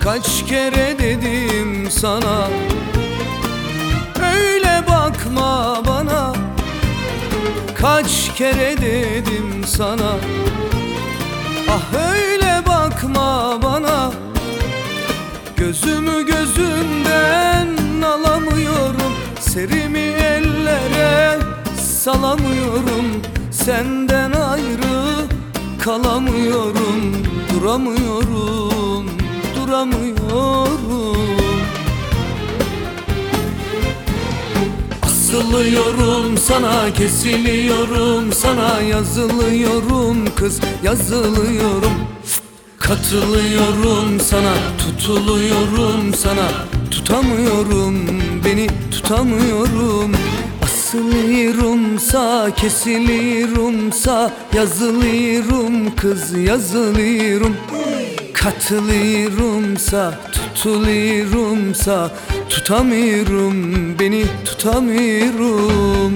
Kaç kere dedim sana, öyle bakma bana. Kaç kere dedim sana, ah öyle bakma bana. Gözümü gözünden alamıyorum, serimi ellere salamıyorum. Senden ayrı kalamıyorum, duramıyorum, duramıyorum. Asılıyorum sana, kesiliyorum sana, yazılıyorum kız, yazılıyorum. Katılıyorum sana, tutuluyorum sana, tutamıyorum, beni tutamıyorum. Asılıyorumsa, kesiliyorumsa, yazılıyorum kız, yazılıyorum. Katılıyorumsa, tutuluyorumsa, tutamıyorum, beni tutamıyorum.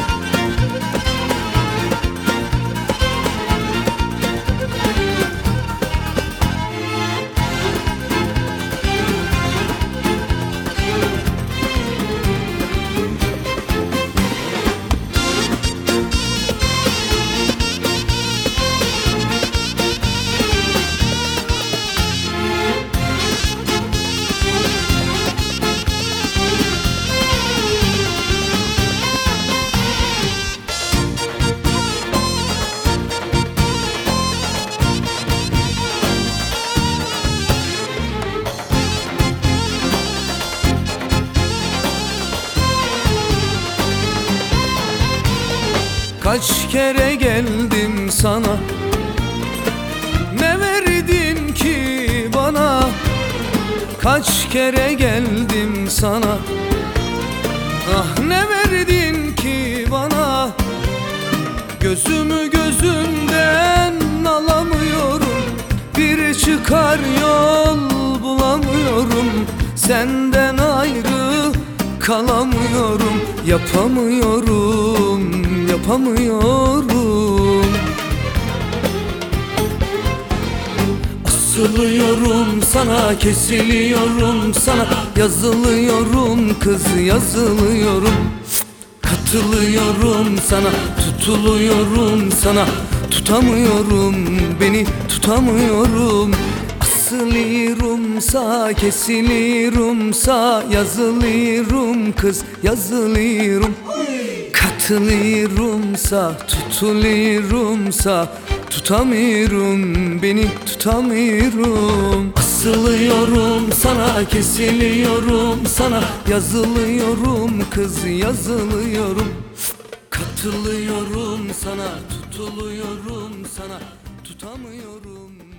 Kaç kere geldim sana, ne verdin ki bana? Kaç kere geldim sana, ah ne verdin ki bana? Gözümü gözünden alamıyorum, bir çıkar yol bulamıyorum. Senden ayrı kalamıyorum, yapamıyorum, yapamıyorum. Asılıyorum sana, kesiliyorum sana, yazılıyorum kız, yazılıyorum. Katılıyorum sana, tutuluyorum sana, tutamıyorum, beni tutamıyorum. Asılıyorumsa, kesiliyorumsa, yazılıyorum kız, yazılıyorum. Katılıyorumsa, tutuluyorumsa, tutamıyorum, beni tutamıyorum. Asılıyorum sana, kesiliyorum sana, yazılıyorum kız, yazılıyorum. Katılıyorum sana, tutuluyorum sana, tutamıyorum.